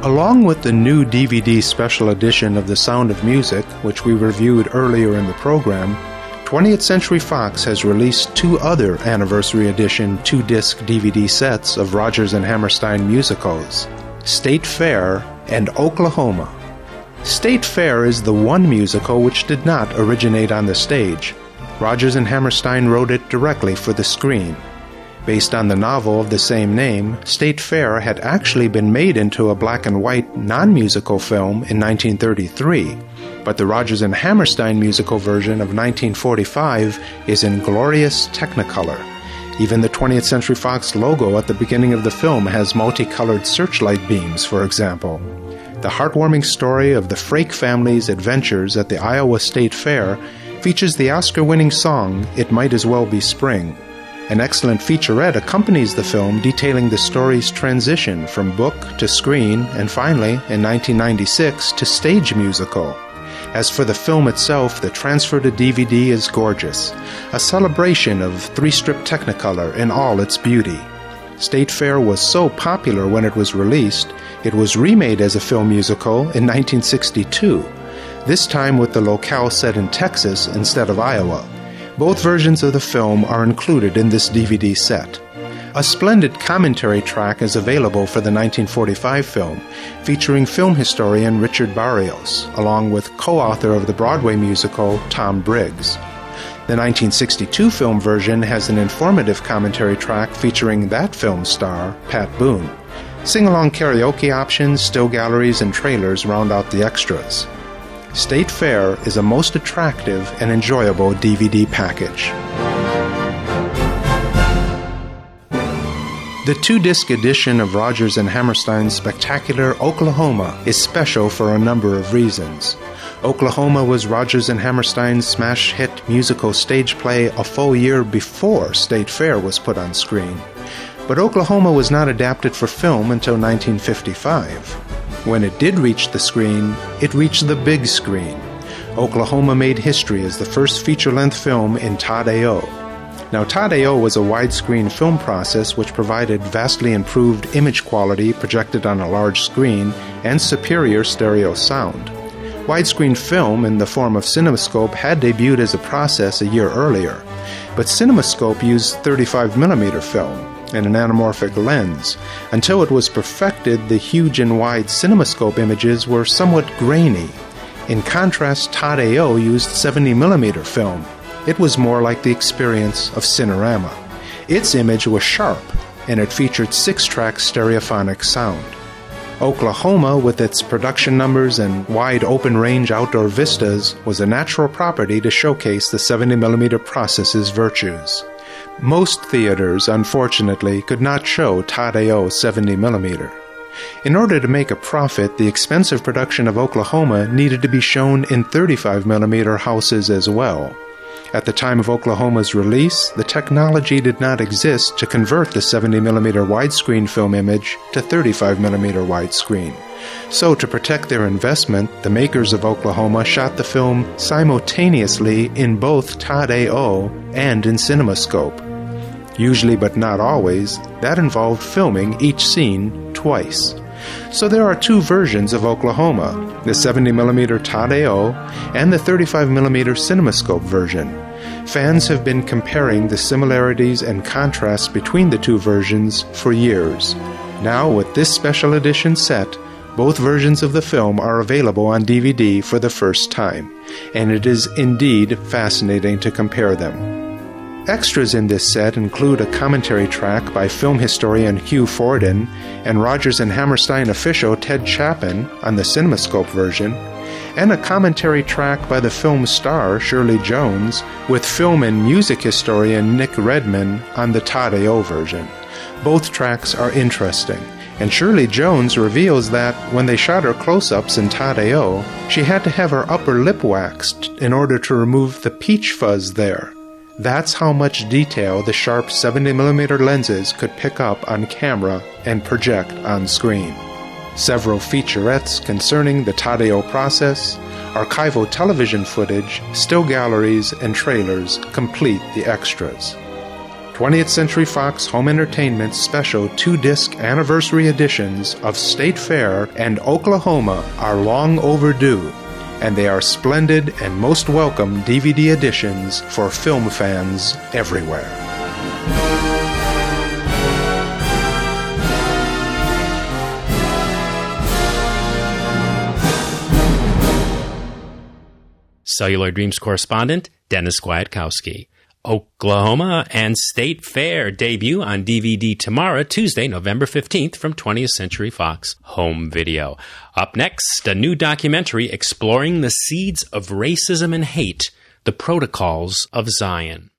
Along with the new DVD special edition of The Sound of Music, which we reviewed earlier in the program, 20th Century Fox has released two other anniversary edition 2-disc DVD sets of Rodgers and Hammerstein musicals, State Fair and Oklahoma. State Fair is the one musical which did not originate on the stage. Rodgers and Hammerstein wrote it directly for the screen. Based on the novel of the same name, State Fair had actually been made into a black-and-white non-musical film in 1933, but the Rodgers and Hammerstein musical version of 1945 is in glorious Technicolor. Even the 20th Century Fox logo at the beginning of the film has multicolored searchlight beams, for example. The heartwarming story of the Frake family's adventures at the Iowa State Fair features the Oscar-winning song, It Might As Well Be Spring. An excellent featurette accompanies the film detailing the story's transition from book to screen and finally, in 1996, to stage musical. As for the film itself, the transfer to DVD is gorgeous, a celebration of three-strip Technicolor in all its beauty. State Fair was so popular when it was released, it was remade as a film musical in 1962, this time with the locale set in Texas instead of Iowa. Both versions of the film are included in this DVD set. A splendid commentary track is available for the 1945 film, featuring film historian Richard Barrios, along with co-author of the Broadway musical Tom Briggs. The 1962 film version has an informative commentary track featuring that film star, Pat Boone. Sing-along karaoke options, still galleries, and trailers round out the extras. State Fair is a most attractive and enjoyable DVD package. The 2-disc edition of Rodgers and Hammerstein's spectacular Oklahoma is special for a number of reasons. Oklahoma was Rodgers and Hammerstein's smash hit musical stage play a full year before State Fair was put on screen. But Oklahoma was not adapted for film until 1955. When it did reach the screen, it reached the big screen. Oklahoma made history as the first feature-length film in Todd-AO. Now, Todd-AO was a widescreen film process which provided vastly improved image quality projected on a large screen and superior stereo sound. Widescreen film in the form of CinemaScope had debuted as a process a year earlier, but CinemaScope used 35mm film and an anamorphic lens. Until it was perfected, the huge and wide CinemaScope images were somewhat grainy. In contrast, Todd-AO used 70mm film. It was more like the experience of Cinerama. Its image was sharp, and it featured 6-track stereophonic sound. Oklahoma, with its production numbers and wide open-range outdoor vistas, was a natural property to showcase the 70mm process's virtues. Most theaters, unfortunately, could not show Todd-AO 70mm. In order to make a profit, the expensive production of Oklahoma needed to be shown in 35mm houses as well. At the time of Oklahoma's release, the technology did not exist to convert the 70mm widescreen film image to 35mm widescreen. So, to protect their investment, the makers of Oklahoma shot the film simultaneously in both Todd-AO and in CinemaScope. Usually, but not always, that involved filming each scene twice. So there are two versions of Oklahoma, the 70mm Todd-AO and the 35mm CinemaScope version. Fans have been comparing the similarities and contrasts between the two versions for years. Now, with this special edition set, both versions of the film are available on DVD for the first time, and it is indeed fascinating to compare them. Extras in this set include a commentary track by film historian Hugh Forden and Rodgers and Hammerstein official Ted Chapin on the CinemaScope version, and a commentary track by the film star Shirley Jones with film and music historian Nick Redman on the Todd-AO version. Both tracks are interesting, and Shirley Jones reveals that when they shot her close-ups in Todd-AO, she had to have her upper lip waxed in order to remove the peach fuzz there. That's how much detail the sharp 70mm lenses could pick up on camera and project on screen. Several featurettes concerning the Todd-AO process, archival television footage, still galleries, and trailers complete the extras. 20th Century Fox Home Entertainment special 2-disc anniversary editions of State Fair and Oklahoma are long overdue, and they are splendid and most welcome DVD editions for film fans everywhere. Cellular Dreams correspondent Dennis Kwiatkowski. Oklahoma and State Fair debut on DVD tomorrow, Tuesday, November 15th from 20th Century Fox Home Video. Up next, a new documentary exploring the seeds of racism and hate, The Protocols of Zion.